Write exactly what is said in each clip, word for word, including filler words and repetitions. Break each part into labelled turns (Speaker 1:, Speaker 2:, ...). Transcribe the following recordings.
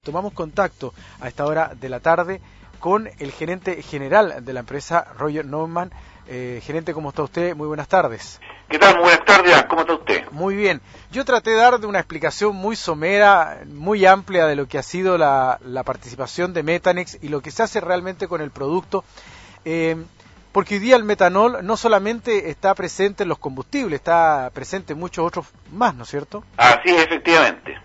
Speaker 1: tomamos contacto a esta hora de la tarde con el gerente general de la empresa, Roger Neumann. Eh, gerente, ¿cómo está usted? Muy buenas tardes.
Speaker 2: ¿Qué tal? Muy buenas tardes, ¿cómo está usted?
Speaker 1: Muy bien. Yo traté de dar una explicación muy somera, muy amplia de lo que ha sido la, la participación de Metanex y lo que se hace realmente con el producto, eh, porque hoy día el metanol no solamente está presente en los combustibles, está presente en muchos otros más, ¿no es cierto?
Speaker 2: Así es, efectivamente.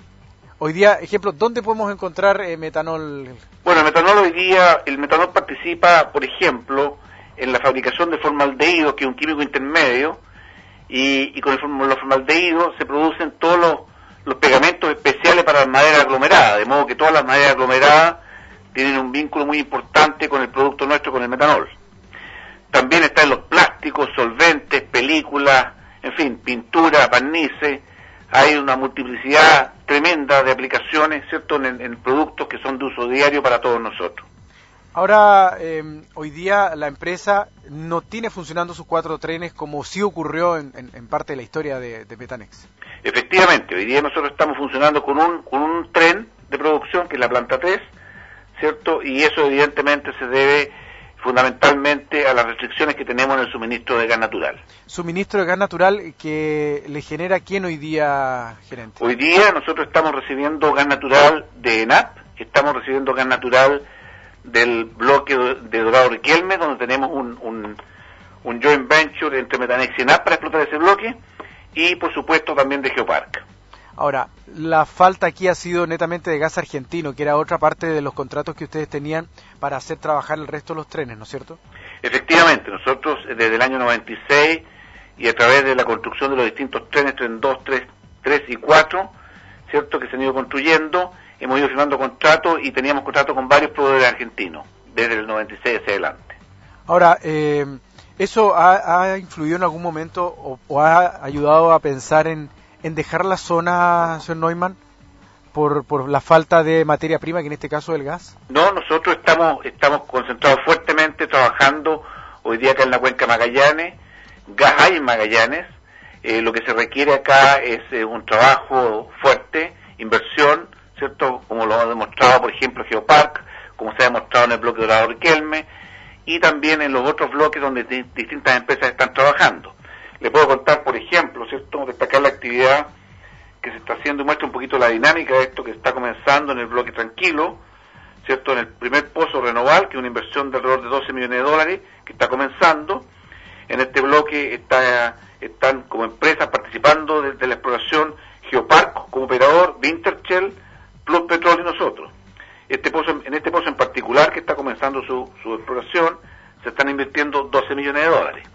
Speaker 1: Hoy día, ejemplo, ¿dónde podemos encontrar eh, metanol?
Speaker 2: Bueno, el metanol hoy día, el metanol participa, por ejemplo, en la fabricación de formaldehído, que es un químico intermedio, y, y con el, los formaldehídos se producen todos los, los pegamentos especiales para las maderas aglomeradas, de modo que todas las maderas aglomeradas tienen un vínculo muy importante con el producto nuestro, con el metanol. También está en los plásticos, solventes, películas, en fin, pintura, barnices. Hay una multiplicidad tremenda de aplicaciones, ¿cierto?, en, en productos que son de uso diario para todos nosotros.
Speaker 1: Ahora, eh, hoy día la empresa no tiene funcionando sus cuatro trenes como sí ocurrió en, en, en parte de la historia de, de Metanex.
Speaker 2: Efectivamente, hoy día nosotros estamos funcionando con un, con un tren de producción, que es la planta tres, ¿cierto? Y eso evidentemente se debe fundamentalmente a las restricciones que tenemos en el suministro de gas natural.
Speaker 1: ¿Suministro de gas natural que le genera quién hoy día, gerente?
Speaker 2: Hoy día nosotros estamos recibiendo gas natural de ENAP, estamos recibiendo gas natural del bloque de Dorado Riquelme, donde tenemos un, un, un joint venture entre Metanex y ENAP para explotar ese bloque, y por supuesto también de Geopark.
Speaker 1: Ahora, la falta aquí ha sido netamente de gas argentino, que era otra parte de los contratos que ustedes tenían para hacer trabajar el resto de los trenes, ¿no es cierto?
Speaker 2: Efectivamente, nosotros desde el año noventa y seis y a través de la construcción de los distintos trenes, tren dos, tres y cuatro, ¿cierto?, que se han ido construyendo, hemos ido firmando contratos y teníamos contratos con varios proveedores argentinos desde el noventa y seis hacia adelante.
Speaker 1: Ahora, eh, ¿eso ha, ha influido en algún momento o, o ha ayudado a pensar en en dejar la zona, señor Neumann, por, por la falta de materia prima, que en este caso es el gas?
Speaker 2: No, nosotros estamos estamos concentrados fuertemente trabajando hoy día acá en la cuenca Magallanes. Gas hay en Magallanes, eh, lo que se requiere acá es eh, un trabajo fuerte, inversión, ¿cierto?, como lo ha demostrado, por ejemplo, Geopark, como se ha demostrado en el bloque Dorado Riquelme, y también en los otros bloques donde di- distintas empresas están trabajando. Le puedo contar, por ejemplo, ¿cierto?, destacar la actividad que se está haciendo y muestra un poquito la dinámica de esto que está comenzando en el bloque Tranquilo, ¿cierto?, en el primer pozo Renoval, que es una inversión de alrededor de doce millones de dólares, que está comenzando. En este bloque está, están como empresas participando de, de la exploración Geopark como operador, Wintershall, Plus Petrol y nosotros. Este pozo, en este pozo en particular, que está comenzando su, su exploración, se están invirtiendo doce millones de dólares.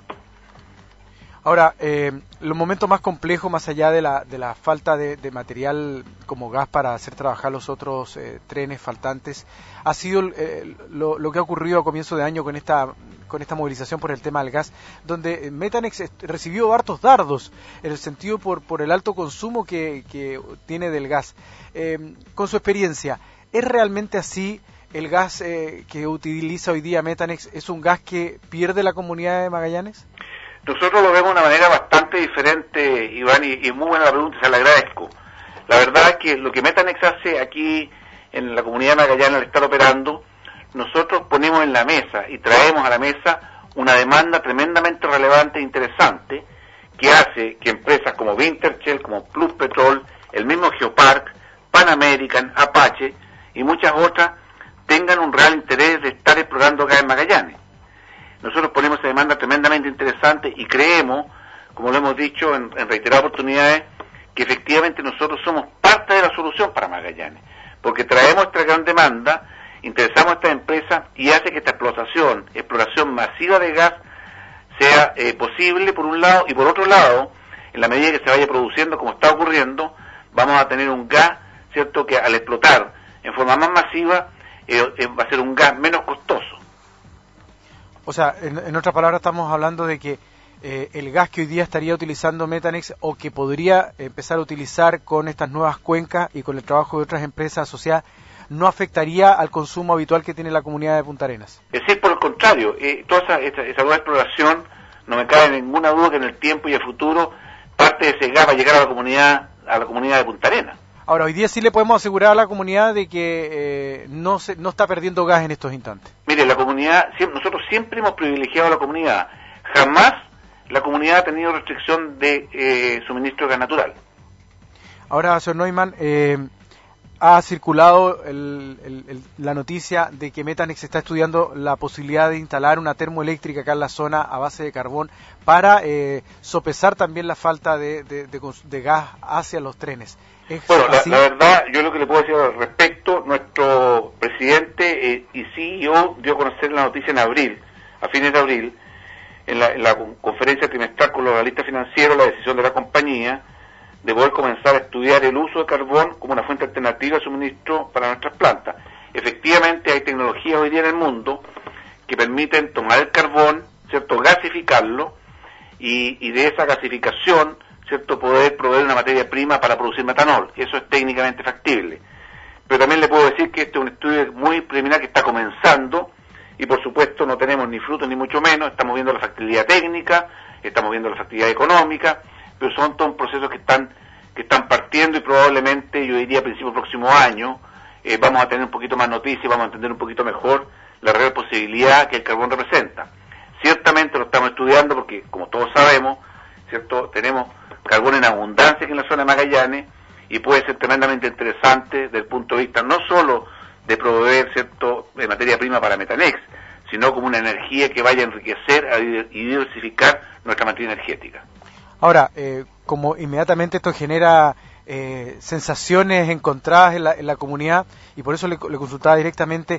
Speaker 1: Ahora, eh, los momentos más complejos, más allá de la, de la falta de, de material como gas para hacer trabajar los otros eh, trenes faltantes, ha sido eh, lo, lo que ha ocurrido a comienzo de año con esta con esta movilización por el tema del gas, donde Metanex recibió hartos dardos, en el sentido por, por el alto consumo que, que tiene del gas. Eh, con su experiencia, ¿es realmente así? ¿El gas eh, que utiliza hoy día Metanex es un gas que pierde la comunidad de Magallanes?
Speaker 2: Nosotros lo vemos de una manera bastante diferente, Iván, y, y muy buena la pregunta, se la agradezco. La verdad es que lo que Metanex hace aquí en la comunidad de Magallanes al estar operando, nosotros ponemos en la mesa y traemos a la mesa una demanda tremendamente relevante e interesante que hace que empresas como Wintershall, como Plus Petrol, el mismo Geopark, Pan American, Apache y muchas otras tengan un real interés de estar explorando acá en Magallanes. Nosotros ponemos esa demanda tremendamente interesante y creemos, como lo hemos dicho en, en reiteradas oportunidades, que efectivamente nosotros somos parte de la solución para Magallanes, porque traemos esta gran demanda, interesamos a estas empresas y hace que esta explotación, exploración masiva de gas sea eh, posible por un lado, y por otro lado, en la medida que se vaya produciendo, como está ocurriendo, vamos a tener un gas, ¿cierto?, que al explotar en forma más masiva eh, eh, va a ser un gas menos costoso.
Speaker 1: O sea, en, en otras palabras estamos hablando de que eh, el gas que hoy día estaría utilizando Metanex o que podría empezar a utilizar con estas nuevas cuencas y con el trabajo de otras empresas asociadas no afectaría al consumo habitual que tiene la comunidad de Punta Arenas.
Speaker 2: Es decir, por el contrario, eh, toda esa, esa, esa nueva exploración, no me cabe ninguna duda que en el tiempo y el futuro parte de ese gas va a llegar a la comunidad, a la comunidad de Punta Arenas.
Speaker 1: Ahora, hoy día sí le podemos asegurar a la comunidad de que eh, no se, no está perdiendo gas en estos instantes.
Speaker 2: Mire, la comunidad, nosotros siempre hemos privilegiado a la comunidad. Jamás la comunidad ha tenido restricción de eh, suministro de gas natural.
Speaker 1: Ahora, señor Neumann, eh, ha circulado el, el, el, la noticia de que Metanex está estudiando la posibilidad de instalar una termoeléctrica acá en la zona a base de carbón para eh, sopesar también la falta de, de, de, de gas hacia los trenes.
Speaker 2: Bueno, la, la verdad, yo lo que le puedo decir al respecto, nuestro presidente eh, y C E O dio a conocer la noticia en abril, a fines de abril, en la, en la conferencia trimestral con los analistas financieros, la decisión de la compañía de poder comenzar a estudiar el uso de carbón como una fuente alternativa de suministro para nuestras plantas. Efectivamente, hay tecnologías hoy día en el mundo que permiten tomar el carbón, ¿cierto?, gasificarlo, y, y de esa gasificación, ¿cierto?, poder proveer una materia prima para producir metanol. Eso es técnicamente factible. Pero también le puedo decir que este es un estudio muy preliminar que está comenzando, y por supuesto no tenemos ni frutos ni mucho menos, estamos viendo la factibilidad técnica, estamos viendo la factibilidad económica, pero son todos procesos que están que están partiendo, y probablemente, yo diría a principios del próximo año, eh, vamos a tener un poquito más noticias, vamos a entender un poquito mejor la real posibilidad que el carbón representa. Ciertamente lo estamos estudiando porque, como todos sabemos, ¿cierto?, tenemos carbón en abundancia aquí en la zona de Magallanes, y puede ser tremendamente interesante desde el punto de vista no solo de proveer, ¿cierto?, de materia prima para Metanex, sino como una energía que vaya a enriquecer y diversificar nuestra matriz energética.
Speaker 1: Ahora, eh, como inmediatamente esto genera eh, sensaciones encontradas en la, en la comunidad, y por eso le, le consultaba directamente,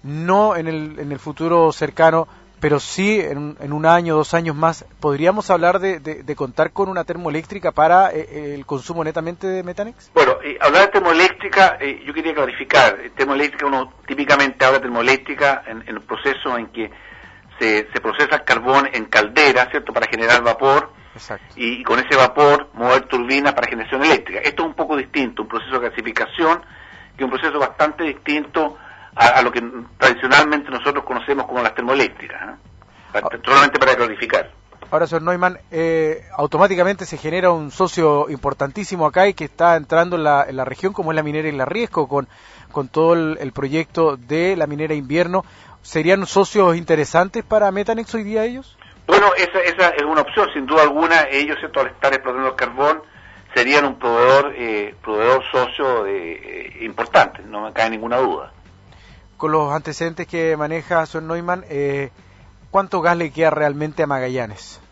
Speaker 1: no en el, en el futuro cercano, pero sí en, en un año, dos años más, ¿podríamos hablar de, de, de contar con una termoeléctrica para eh, el consumo netamente de Metanex?
Speaker 2: Bueno, eh, hablar de termoeléctrica, eh, yo quería clarificar, termoeléctrica, uno típicamente habla de termoeléctrica en, en el proceso en que se, se procesa el carbón en caldera, ¿cierto?, para generar vapor.
Speaker 1: Exacto.
Speaker 2: Y, y con ese vapor mover turbinas para generación eléctrica. Esto es un poco distinto, un proceso de gasificación, que es un proceso bastante distinto a, a lo que tradicionalmente nosotros conocemos como las termoeléctricas, ¿eh? Para, ah. Solamente para clarificar.
Speaker 1: Ahora, señor Neumann, eh, automáticamente se genera un socio importantísimo acá y que está entrando en la, en la región, como es la minera Isla Riesco, con, con todo el, el proyecto de la minera Invierno. ¿Serían socios interesantes para Metanex hoy día ellos?
Speaker 2: Bueno, esa, esa es una opción, sin duda alguna. Ellos, ¿cierto?, al estar explotando el carbón, serían un proveedor eh, proveedor socio de, eh, importante, no me cae ninguna duda.
Speaker 1: Con los antecedentes que maneja señor Neumann, eh, ¿cuánto gas le queda realmente a Magallanes?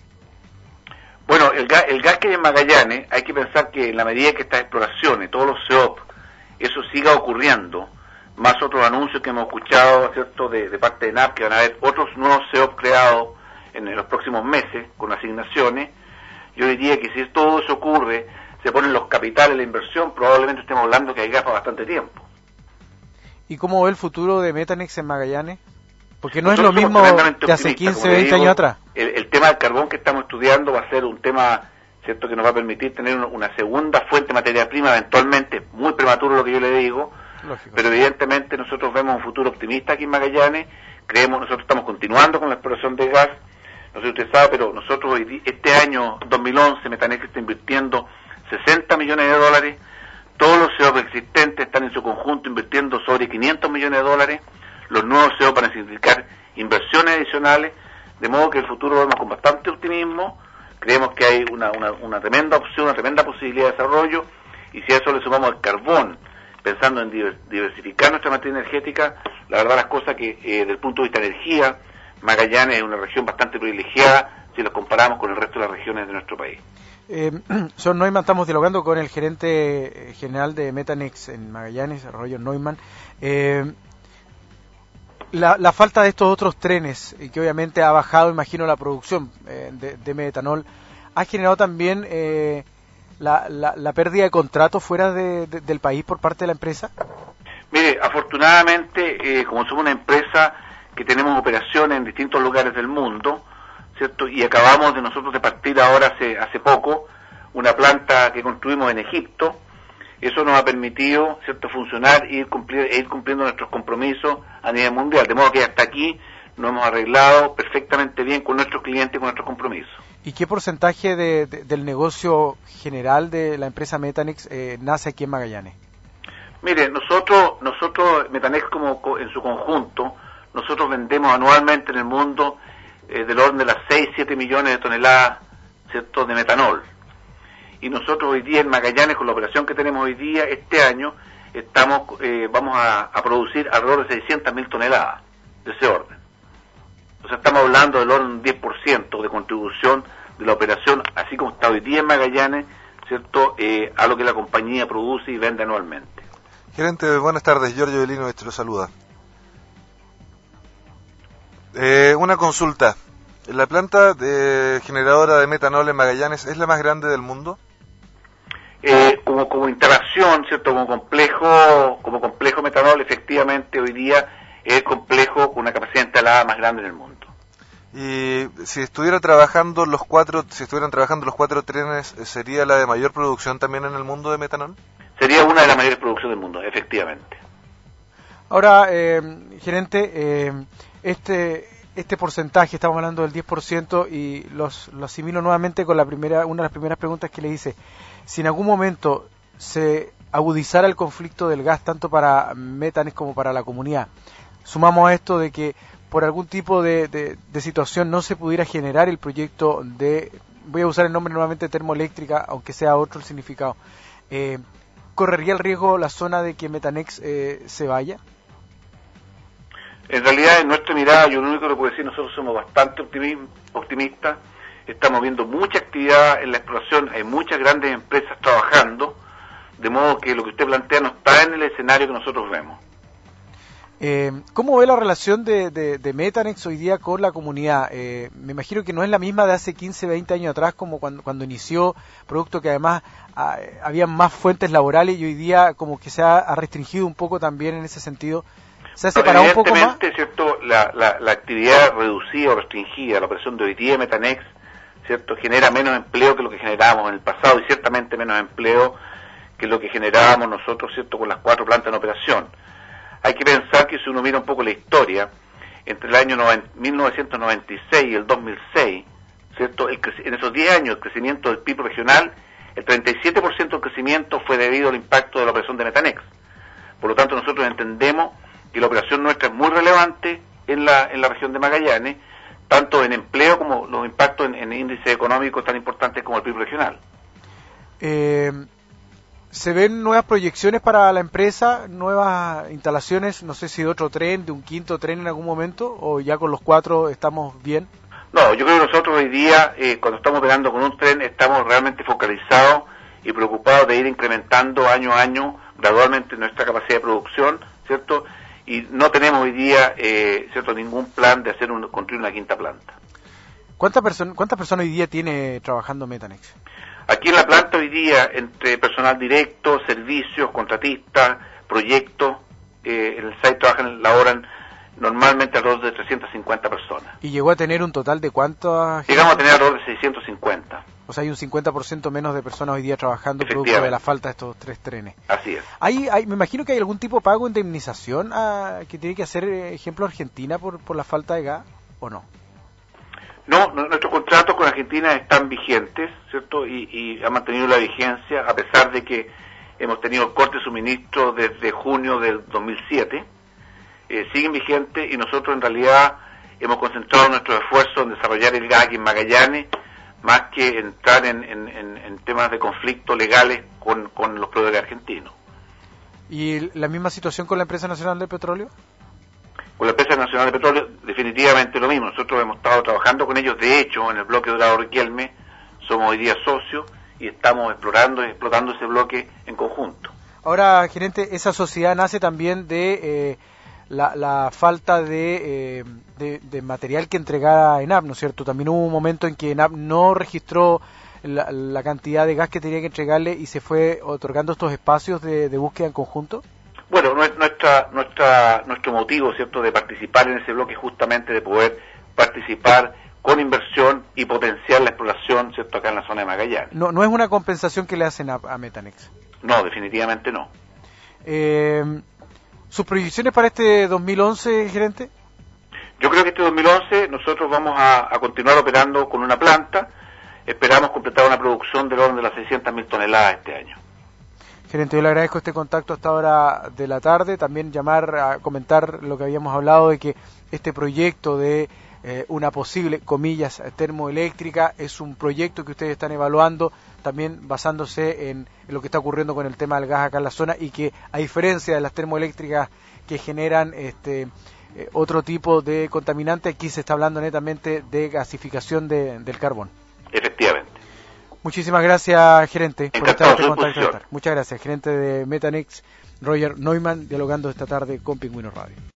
Speaker 2: Bueno, el gas, el gas que hay en Magallanes, hay que pensar que en la medida que estas exploraciones, todos los C E O P, eso siga ocurriendo, más otros anuncios que hemos escuchado, ¿cierto?, de, de parte de N A P, que van a haber otros nuevos C E O P creados en los próximos meses, con asignaciones. Yo diría que si todo eso ocurre, se ponen los capitales, la inversión, probablemente estemos hablando que hay gas para bastante tiempo.
Speaker 1: ¿Y cómo ve el futuro de Metanex en Magallanes? Porque no Nosotros es lo mismo que hace quince, veinte digo, años atrás.
Speaker 2: El, el tema del carbón que estamos estudiando va a ser un tema, ¿cierto?, que nos va a permitir tener una, una segunda fuente de materia prima, eventualmente, muy prematuro lo que yo le digo. Lógico. Pero evidentemente nosotros vemos un futuro optimista aquí en Magallanes, creemos, nosotros estamos continuando con la exploración de gas. No sé si usted sabe, pero nosotros este año, dos mil once, Metanex está invirtiendo sesenta millones de dólares, todos los C E O P existentes están en su conjunto invirtiendo sobre quinientos millones de dólares, los nuevos C E O P van a significar inversiones adicionales, de modo que el futuro lo vemos con bastante optimismo, creemos que hay una, una, una tremenda opción, una tremenda posibilidad de desarrollo, y si a eso le sumamos el carbón, pensando en diversificar nuestra materia energética, la verdad las cosas que eh, desde el punto de vista de energía, Magallanes es una región bastante privilegiada si lo comparamos con el resto de las regiones de nuestro país.
Speaker 1: Eh, señor Neumann, estamos dialogando con el gerente general de Metanex en Magallanes, Roger Neumann. Eh, la, la falta de estos otros trenes, y que obviamente ha bajado, imagino, la producción eh, de, de metanol, ha generado también eh, la, la, la pérdida de contratos fuera de, de, del país por parte de la empresa.
Speaker 2: Mire, afortunadamente, eh, como somos una empresa que tenemos operaciones en distintos lugares del mundo, ¿cierto?, y acabamos de nosotros de partir ahora hace hace poco una planta que construimos en Egipto, eso nos ha permitido, ¿cierto?, funcionar e ir, cumplir, e ir cumpliendo nuestros compromisos a nivel mundial, de modo que hasta aquí nos hemos arreglado perfectamente bien con nuestros clientes y con nuestros compromisos.
Speaker 1: ¿Y qué porcentaje de, de, del negocio general de la empresa Metanex eh, nace aquí en Magallanes?
Speaker 2: Mire, nosotros, nosotros Metanex como en su conjunto, nosotros vendemos anualmente en el mundo eh, del orden de las seis, siete millones de toneladas, ¿cierto?, de metanol. Y nosotros hoy día en Magallanes, con la operación que tenemos hoy día, este año, estamos eh, vamos a, a producir alrededor de seiscientas mil toneladas de ese orden. O sea, estamos hablando del orden de un diez por ciento de contribución de la operación, así como está hoy día en Magallanes, ¿cierto?, eh, a lo que la compañía produce y vende anualmente.
Speaker 3: Gerente, buenas tardes, Giorgio Belinovich lo saluda. Eh, una consulta. ¿La planta de generadora de metanol en Magallanes es la más grande del mundo?
Speaker 2: Eh, como como instalación, ¿cierto?, como complejo, como complejo metanol, efectivamente hoy día es el complejo con una capacidad instalada más grande en el mundo.
Speaker 3: Y si estuviera trabajando los cuatro, si estuvieran trabajando los cuatro trenes, ¿sería la de mayor producción también en el mundo de metanol?
Speaker 2: Sería una de las mayores producciones del mundo, efectivamente.
Speaker 1: Ahora, eh, gerente, eh, este este porcentaje, estamos hablando del diez por ciento, y los, lo asimilo nuevamente con la primera, una de las primeras preguntas que le hice. Si en algún momento se agudizara el conflicto del gas, tanto para Metanex como para la comunidad, sumamos a esto de que por algún tipo de, de, de situación no se pudiera generar el proyecto de, voy a usar el nombre nuevamente, termoeléctrica, aunque sea otro el significado, eh, ¿correría el riesgo la zona de que Metanex eh, se vaya?
Speaker 2: En realidad, en nuestra mirada, yo lo único que le puedo decir, nosotros somos bastante optimistas, estamos viendo mucha actividad en la exploración, hay muchas grandes empresas trabajando, de modo que lo que usted plantea no está en el escenario que nosotros vemos.
Speaker 1: Eh, ¿Cómo ve la relación de, de, de Metanex hoy día con la comunidad? Eh, me imagino que no es la misma de hace quince, veinte años atrás, como cuando, cuando inició, producto que además ah, había más fuentes laborales, y hoy día como que se ha, ha restringido un poco también en ese sentido. ¿Se ha separado un poco más?
Speaker 2: Evidentemente, ¿cierto?, la, la, la actividad reducida o restringida, la operación de hoy día de Metanex, ¿cierto?, genera menos empleo que lo que generábamos en el pasado, y ciertamente menos empleo que lo que generábamos nosotros, ¿cierto?, con las cuatro plantas en operación. Hay que pensar que si uno mira un poco la historia, entre el año mil novecientos noventa y seis y el dos mil seis, ¿cierto?, el en esos diez años el crecimiento del P I B regional, el treinta y siete por ciento del crecimiento fue debido al impacto de la operación de Metanex. Por lo tanto, nosotros entendemos que la operación nuestra es muy relevante en la en la región de Magallanes, tanto en empleo como los impactos en, en índices económicos tan importantes como el P I B regional.
Speaker 1: Eh, ¿Se ven nuevas proyecciones para la empresa, nuevas instalaciones, no sé si de otro tren, de un quinto tren en algún momento, o ya con los cuatro estamos bien?
Speaker 2: No, yo creo que nosotros hoy día, eh, cuando estamos operando con un tren, estamos realmente focalizados y preocupados de ir incrementando año a año gradualmente nuestra capacidad de producción, ¿cierto? Y no tenemos hoy día, eh, ¿cierto?, ningún plan de hacer un, construir una quinta planta.
Speaker 1: ¿Cuántas personas cuántas personas hoy día tiene trabajando Metanex?
Speaker 2: Aquí en la planta hoy día, entre personal directo, servicios, contratistas, proyectos, eh, en el site trabajan, laboran normalmente alrededor de trescientas cincuenta personas.
Speaker 1: ¿Y llegó a tener un total de cuántas?
Speaker 2: Llegamos a tener alrededor de seiscientos cincuenta.
Speaker 1: O sea, hay un cincuenta por ciento menos de personas hoy día trabajando producto de la falta de estos tres trenes.
Speaker 2: Así es.
Speaker 1: ¿Hay, hay, me imagino que hay algún tipo de pago de indemnización a, que tiene que hacer, ejemplo, Argentina por, por la falta de gas, ¿o no?
Speaker 2: No, no, nuestros contratos con Argentina están vigentes, ¿cierto? Y, y han mantenido la vigencia, a pesar de que hemos tenido corte de suministro desde junio del dos mil siete. Eh, siguen vigentes, y nosotros en realidad hemos concentrado nuestros esfuerzos en desarrollar el gas aquí en Magallanes, más que entrar en, en, en, en temas de conflicto legales con, con los proveedores argentinos.
Speaker 1: ¿Y la misma situación con la Empresa Nacional de Petróleo?
Speaker 2: Con la Empresa Nacional de Petróleo, definitivamente lo mismo. Nosotros hemos estado trabajando con ellos, de hecho, en el bloque Dorado Riquelme, somos hoy día socios y estamos explorando y explotando ese bloque en conjunto.
Speaker 1: Ahora, gerente, esa sociedad nace también de eh, la, la falta de, eh, de, de material que entregara ENAP, ¿no es cierto? También hubo un momento en que ENAP no registró la, la cantidad de gas que tenía que entregarle y se fue otorgando estos espacios de, de búsqueda en conjunto.
Speaker 2: Bueno, nuestra, nuestra, nuestro motivo, ¿cierto?, de participar en ese bloque es justamente de poder participar con inversión y potenciar la exploración, ¿cierto?, acá en la zona de Magallanes.
Speaker 1: No, no es una compensación que le hacen a, a Metanex.
Speaker 2: No, definitivamente no.
Speaker 1: Eh, ¿Sus proyecciones para este dos mil once, gerente?
Speaker 2: Yo creo que este dos mil once nosotros vamos a, a continuar operando con una planta. esperamos completar una producción del orden de las seiscientas mil toneladas este año.
Speaker 1: Gerente, yo le agradezco este contacto hasta hora de la tarde, también llamar a comentar lo que habíamos hablado de que este proyecto de eh, una posible, comillas, termoeléctrica es un proyecto que ustedes están evaluando también basándose en, en lo que está ocurriendo con el tema del gas acá en la zona y que a diferencia de las termoeléctricas que generan este eh, otro tipo de contaminante, aquí se está hablando netamente de gasificación de, del carbón.
Speaker 2: Efectivamente.
Speaker 1: Muchísimas gracias, gerente, por estar en este contacto esta tarde. Muchas gracias, gerente de Methanex, Roger Neumann, dialogando esta tarde con Pingüino Radio.